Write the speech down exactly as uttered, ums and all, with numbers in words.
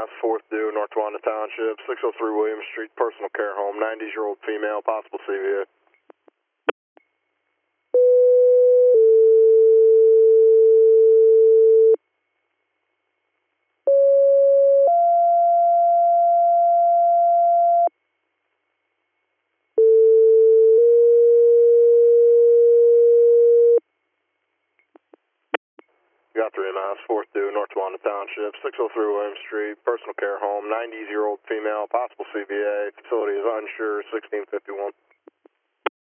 Mass, fourth due, North Wanda Township, six oh three William Street, personal care home, ninety-year-old female, possible C V A. Got three Mass, fourth due, North Wanda Township, six oh three William Street, personal care home, ninety-year-old female, possible C V A, facility is unsure, sixteen fifty-one.